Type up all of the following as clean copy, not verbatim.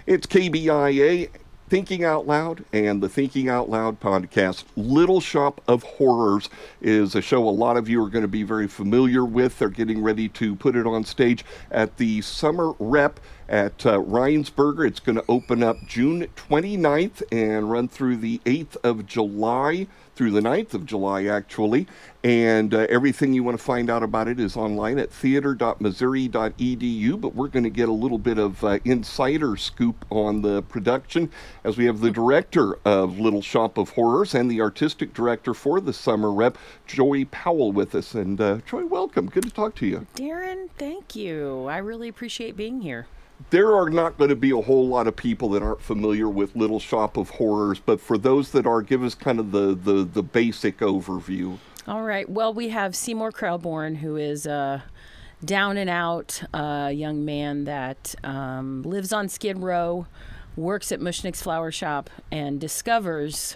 It's KBIA Thinking Out Loud and the Thinking Out Loud podcast. Little Shop of Horrors is a show a lot of you are going to be very familiar with. They're getting ready to put it on stage at the Summer Rep at Rheinsberger. It's going to open up June 29th and run through the 8th of July, through the 9th of July, actually. And everything you want to find out about it is online at theater.missouri.edu. But we're going to get a little bit of insider scoop on the production as we have the director of Little Shop of Horrors and the artistic director for the Summer Rep, Joy Powell, with us. And Joy, welcome. Good to talk to you. Darren, thank you. I really appreciate being here. There are not going to be a whole lot of people that aren't familiar with Little Shop of Horrors, but for those that are, give us kind of the basic overview. All right. Well, we have Seymour Krelborn, who is a down and out young man that lives on Skid Row, works at Mushnick's Flower Shop, and discovers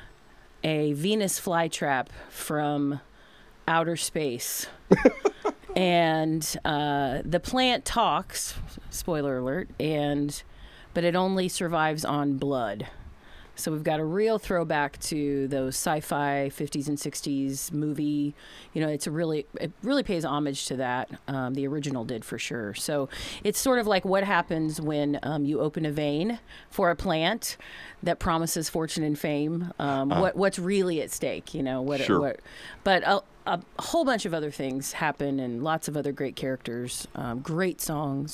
a Venus flytrap from outer space. And the plant talks, spoiler alert, but it only survives on blood. So we've got a real throwback to those sci-fi 50s and 60s movie. You know, it really pays homage to that. The original did for sure. So it's sort of like what happens when you open a vein for a plant that promises fortune and fame. What's really at stake? You know Sure. But a whole bunch of other things happen, and lots of other great characters, great songs.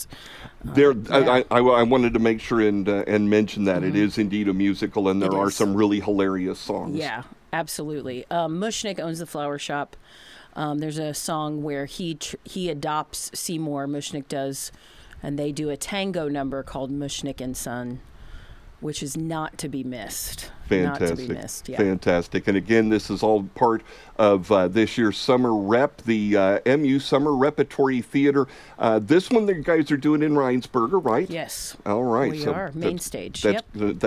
I wanted to make sure and mention that it is indeed a musical, and there are some really hilarious songs. Yeah, absolutely. Mushnick owns the flower shop. There's a song where he adopts Seymour, Mushnick does, and they do a tango number called Mushnick and Son, which is not to be missed. Fantastic. Not to be missed, yeah. Fantastic. And again, this is all part of this year's Summer Rep, the MU Summer Repertory Theater. This one the guys are doing in Rheinsberger, right? Yes. All right. We are. Main stage. That's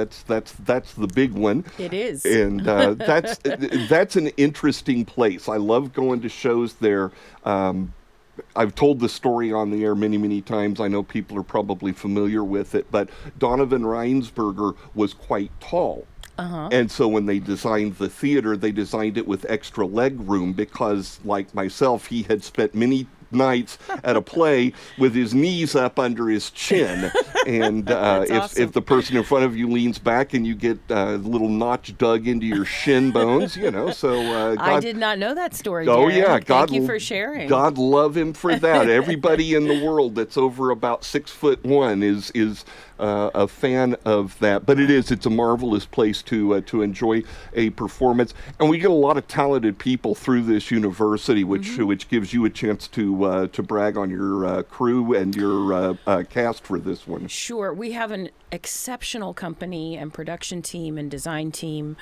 the big one. It is. And that's an interesting place. I love going to shows there. I've told the story on the air many, many times. I know people are probably familiar with it, but Donovan Rheinsberger was quite tall. And so when they designed the theater, they designed it with extra leg room because, like myself, he had spent many nights at a play with his knees up under his chin. And if the person in front of you leans back and you get a little notch dug into your shin bones, so... I did not know that story, Oh, Darren. yeah. Thank you for sharing. God love him for that. Everybody in the world that's over about 6'1" is a fan of that. But it's a marvelous place to enjoy a performance. And we get a lot of talented people through this university, which gives you a chance to brag on your crew and your cast for this one. Sure. We have an exceptional company and production team and design team.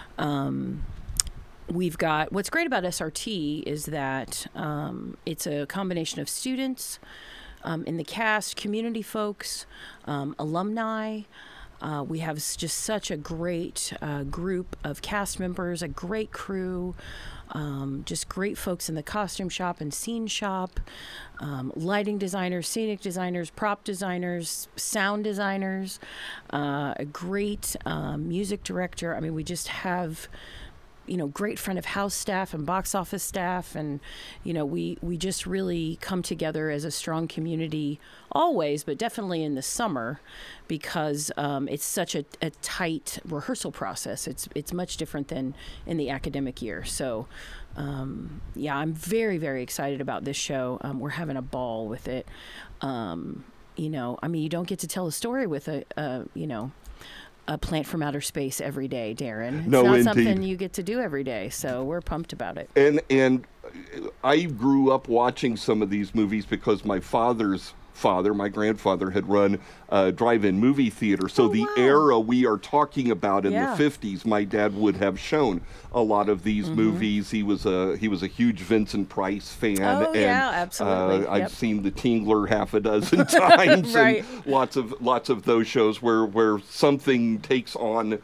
We've got, what's great about SRT is that it's a combination of students in the cast, community folks, alumni. We have just such a great group of cast members, a great crew, just great folks in the costume shop and scene shop, lighting designers, scenic designers, prop designers, sound designers, a great music director. I mean, we just have... great front of house staff and box office staff. And, we just really come together as a strong community always, but definitely in the summer because it's such a tight rehearsal process. It's much different than in the academic year. So, I'm very, very excited about this show. We're having a ball with it. You don't get to tell a story with a plant from outer space every day, Darren. It's not indeed. Something you get to do every day, so we're pumped about it. And I grew up watching some of these movies because my grandfather had run a drive-in movie theater. So era we are talking about in the 50s, my dad would have shown a lot of these movies. He was a huge Vincent Price fan. Oh, and, absolutely. I've seen The Tingler half a dozen times, right. And lots of those shows where something takes on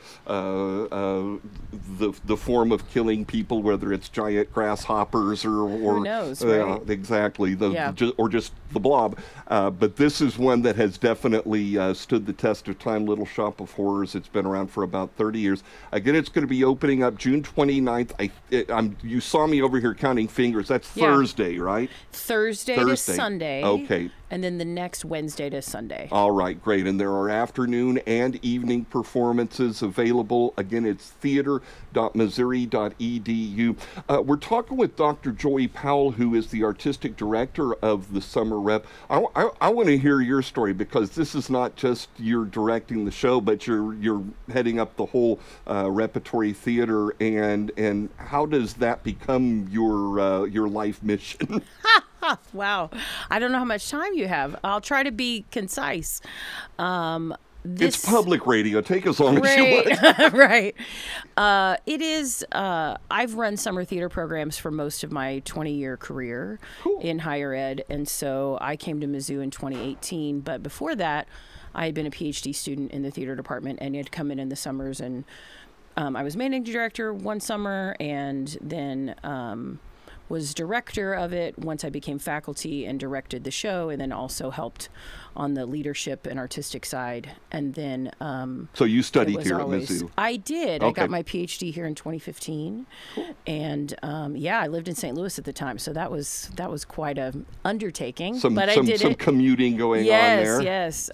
the form of killing people, whether it's giant grasshoppers or who knows, right? Exactly, or just the blob. But this is one that has definitely stood the test of time, Little Shop of Horrors. It's been around for about 30 years. Again, it's going to be opening up June 29th. You saw me over here counting fingers. That's Thursday, right? Thursday to Sunday. Okay. And then the next Wednesday to Sunday. All right, great. And there are afternoon and evening performances available. Again, it's theater.missouri.edu. We're talking with Dr. Joey Powell, who is the artistic director of the Summer Rep. I want to hear your story, because this is not just you're directing the show, but you're heading up the whole repertory theater. And how does that become your life mission? Wow. I don't know how much time you have. I'll try to be concise. It's public radio. Take as long as you want. Right. It is, I've run summer theater programs for most of my 20-year career in higher ed. And so I came to Mizzou in 2018. But before that, I had been a PhD student in the theater department and had come in the summers. And I was managing director one summer, and then was director of it once I became faculty and directed the show, and then also helped on the leadership and artistic side. And then so you studied here at Mizzou? I did. Okay. I got my PhD here in 2015. Cool. And I lived in St. Louis at the time, so that was quite a undertaking. But I did some commuting going on there. Yes.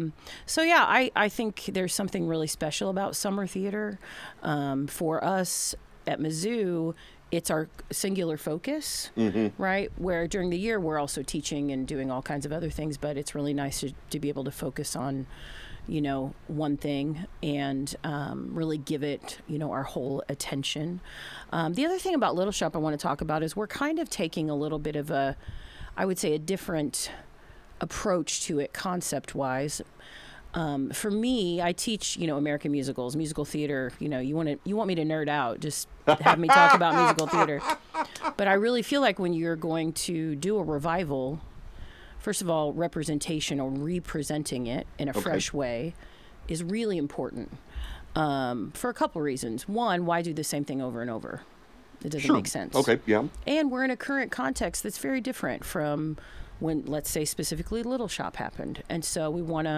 I think there's something really special about summer theater. For us at Mizzou, it's our singular focus, right? Where during the year we're also teaching and doing all kinds of other things, but it's really nice to be able to focus on, one thing and really give it, our whole attention. The other thing about Little Shop I want to talk about is we're kind of taking a little bit of a different approach to it concept-wise. For me, I teach, American musicals, musical theater. You want me to nerd out, just have me talk about musical theater. But I really feel like when you're going to do a revival, first of all, representation or representing it in a fresh way is really important for a couple reasons. One, why do the same thing over and over? It doesn't make sense. Okay, yeah. And we're in a current context that's very different from when, let's say, specifically Little Shop happened. And so we want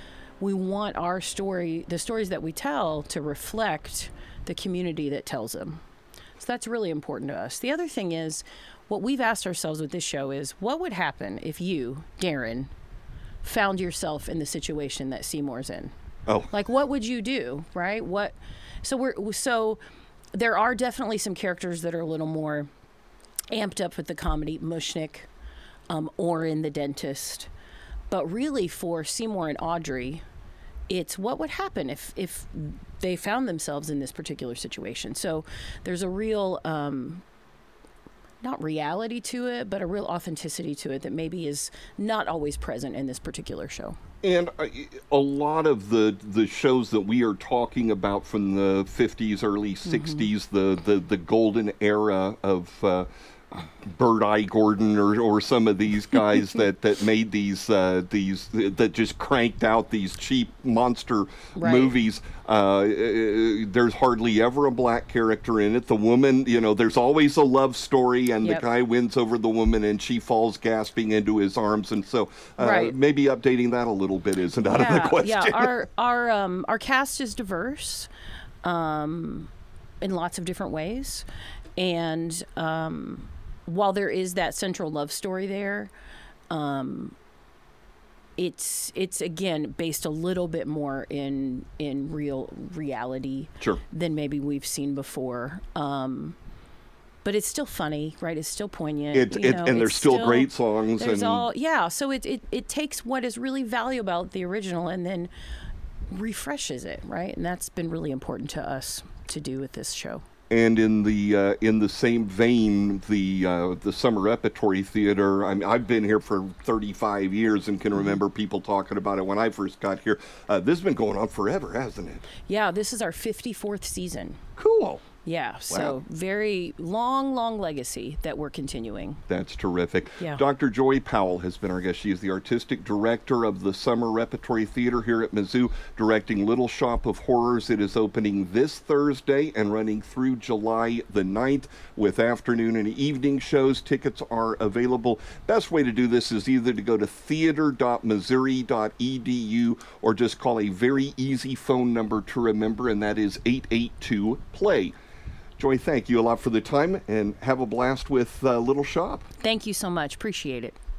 our story, the stories that we tell, to reflect the community that tells them. So that's really important to us. The other thing is, what we've asked ourselves with this show is, what would happen if you, Darren, found yourself in the situation that Seymour's in? Oh. Like, what would you do, right? So there are definitely some characters that are a little more amped up with the comedy, Mushnick, Orrin the dentist. But really, for Seymour and Audrey, it's what would happen if they found themselves in this particular situation. So there's a real, not reality to it, but a real authenticity to it that maybe is not always present in this particular show. And a lot of the shows that we are talking about from the 50s, early 60s, the golden era of Bird Eye Gordon or some of these guys that made these that just cranked out these cheap monster movies. There's hardly ever a black character in it. The woman, there's always a love story, and the guy wins over the woman, and she falls gasping into his arms. And so maybe updating that a little bit isn't out of the question. Yeah, our cast is diverse in lots of different ways, and while there is that central love story there, it's again based a little bit more in real reality than maybe we've seen before. But it's still funny, right? It's still poignant. And there's still great songs. So it takes what is really valuable about the original and then refreshes it, right? And that's been really important to us to do with this show. And in the same vein, the Summer Repertory Theater. I mean, I've been here for 35 years and can remember people talking about it when I first got here. This has been going on forever, hasn't it? Yeah, this is our 54th season. Cool. Yeah, so very long legacy that we're continuing. That's terrific. Yeah. Dr. Joy Powell has been our guest. She is the artistic director of the Summer Repertory Theater here at Mizzou, directing Little Shop of Horrors. It is opening this Thursday and running through July the 9th with afternoon and evening shows. Tickets are available. Best way to do this is either to go to theater.missouri.edu or just call a very easy phone number to remember, and that is 882-PLAY. Joy, thank you a lot for the time, and have a blast with Little Shop. Thank you so much. Appreciate it.